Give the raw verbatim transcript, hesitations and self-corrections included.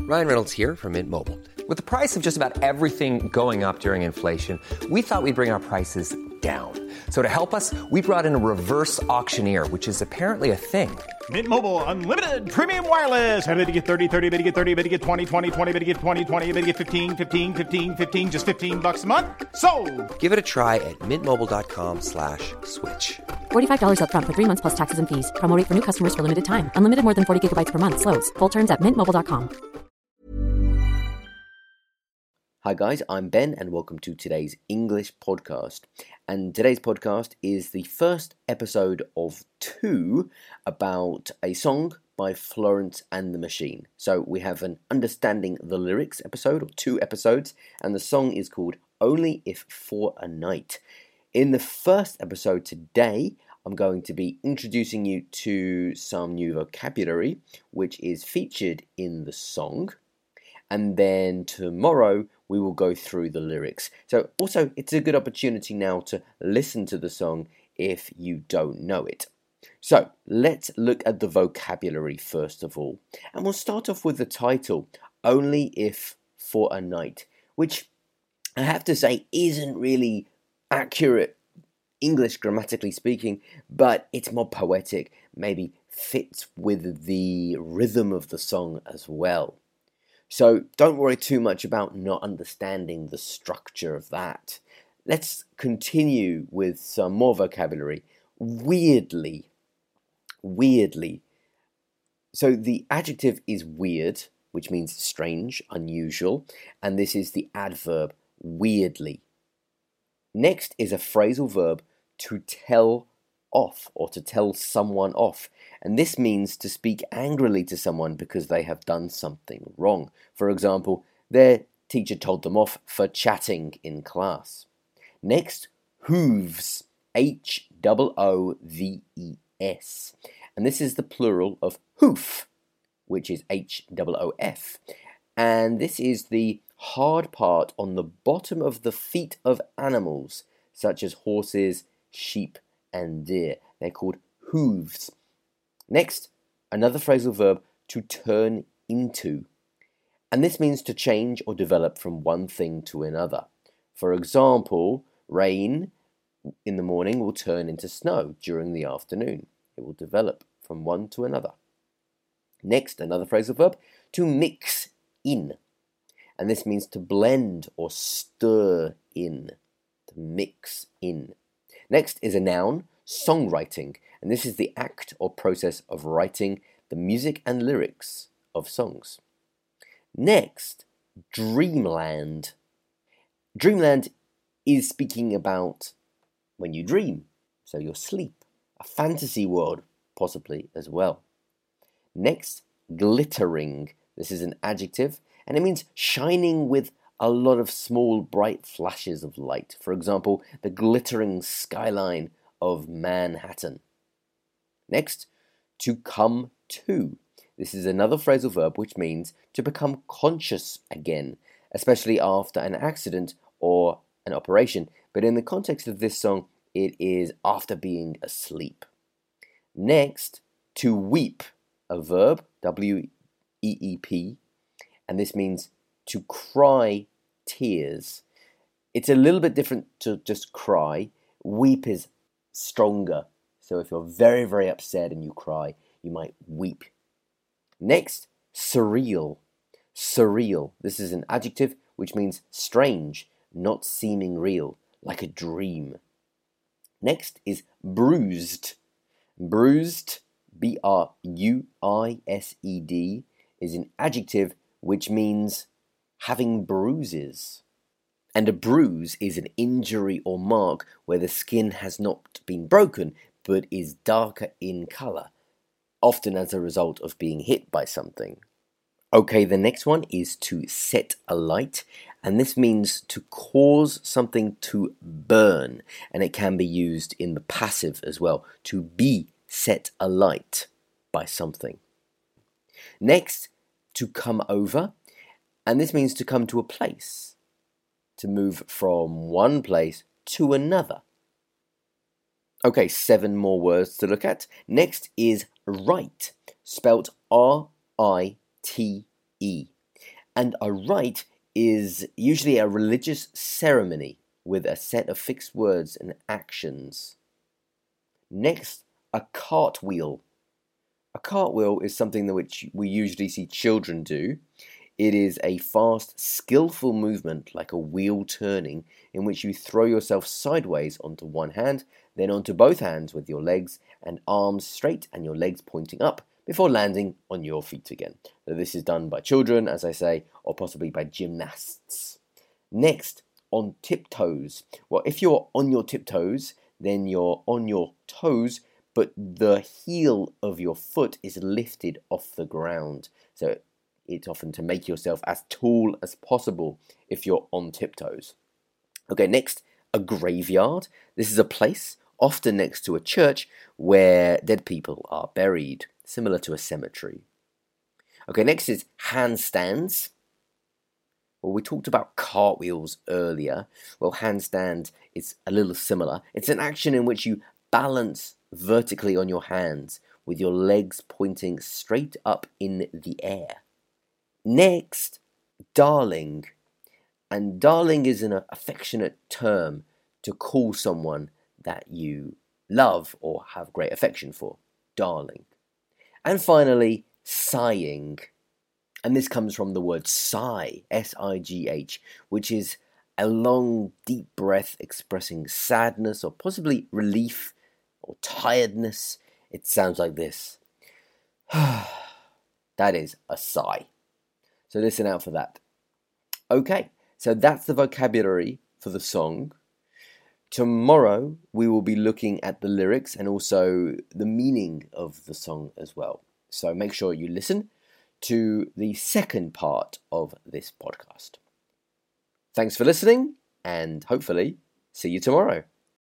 Ryan Reynolds here from Mint Mobile. With the price of just about everything going up during inflation, we thought we'd bring our prices down. So to help us, we brought in a reverse auctioneer, which is apparently a thing. Mint Mobile Unlimited Premium Wireless. How to get thirty, thirty, how to get thirty, how to get twenty, twenty, twenty, how to get twenty, twenty, how to get fifteen, fifteen, fifteen, fifteen, just fifteen bucks a month? Sold! Give it a try at mintmobile.com slash switch. forty-five dollars up front for three months plus taxes and fees. Promo rate for new customers for limited time. Unlimited more than forty gigabytes per month. Slows full terms at mint mobile dot com. Hi guys, I'm Ben and welcome to today's English podcast. And today's podcast is the first episode of two about a song by Florence and the Machine. So we have an Understanding the Lyrics episode, or two episodes, and the song is called Only If For a Night. In the first episode today, I'm going to be introducing you to some new vocabulary, which is featured in the song. And then tomorrow, we will go through the lyrics. So also, it's a good opportunity now to listen to the song if you don't know it. So let's look at the vocabulary first of all. And we'll start off with the title, Only If For a Night, which I have to say isn't really accurate English grammatically speaking, but it's more poetic, maybe fits with the rhythm of the song as well. So don't worry too much about not understanding the structure of that. Let's continue with some more vocabulary. Weirdly. Weirdly. So the adjective is weird, which means strange, unusual, and this is the adverb weirdly. Next is a phrasal verb to tell off or to tell someone off. And this means to speak angrily to someone because they have done something wrong. For example, their teacher told them off for chatting in class. Next, hooves, H O O V E S. And this is the plural of hoof, which is H O O F. And this is the hard part on the bottom of the feet of animals, such as horses, sheep, and deer. They're called hooves. Next, another phrasal verb, to turn into. And this means to change or develop from one thing to another. For example, rain in the morning will turn into snow during the afternoon. It will develop from one to another. Next, another phrasal verb, to mix in. And this means to blend or stir in. To mix in. Next is a noun, songwriting, and this is the act or process of writing the music and lyrics of songs. Next, dreamland. Dreamland is speaking about when you dream, so your sleep, a fantasy world possibly as well. Next, glittering. This is an adjective, and it means shining with a lot of small bright flashes of light. For example, the glittering skyline of Manhattan. Next, to come to. This is another phrasal verb which means to become conscious again, especially after an accident or an operation. But in the context of this song, it is after being asleep. Next, to weep, a verb, W E E P, and this means to cry tears. It's a little bit different to just cry. Weep is stronger. So if you're very, very upset and you cry, you might weep. Next, surreal. Surreal. This is an adjective which means strange, not seeming real, like a dream. Next is bruised. Bruised, B R U I S E D, is an adjective which means having bruises. And a bruise is an injury or mark where the skin has not been broken but is darker in colour, often as a result of being hit by something. Okay, the next one is to set alight, and this means to cause something to burn, and it can be used in the passive as well, to be set alight by something. Next, to come over, and this means to come to a place, to move from one place to another. Okay, seven more words to look at. Next is write, spelt R I T E. And a rite is usually a religious ceremony with a set of fixed words and actions. Next, a cartwheel. A cartwheel is something that which we usually see children do. It is a fast, skillful movement like a wheel turning in which you throw yourself sideways onto one hand, then onto both hands with your legs and arms straight and your legs pointing up before landing on your feet again. So this is done by children, as I say, or possibly by gymnasts. Next, on tiptoes. Well, if you're on your tiptoes, then you're on your toes, but the heel of your foot is lifted off the ground. So it's often to make yourself as tall as possible if you're on tiptoes. Okay, next, a graveyard. This is a place, often next to a church, where dead people are buried, similar to a cemetery. Okay, next is handstands. Well, we talked about cartwheels earlier. Well, handstand is a little similar. It's an action in which you balance vertically on your hands with your legs pointing straight up in the air. Next, darling. And darling is an affectionate term to call someone that you love or have great affection for. Darling. And finally, sighing. And this comes from the word sigh, S I G H, which is a long, deep breath expressing sadness or possibly relief or tiredness. It sounds like this. That is a sigh. So listen out for that. Okay, so that's the vocabulary for the song. Tomorrow we will be looking at the lyrics and also the meaning of the song as well. So make sure you listen to the second part of this podcast. Thanks for listening, and hopefully see you tomorrow.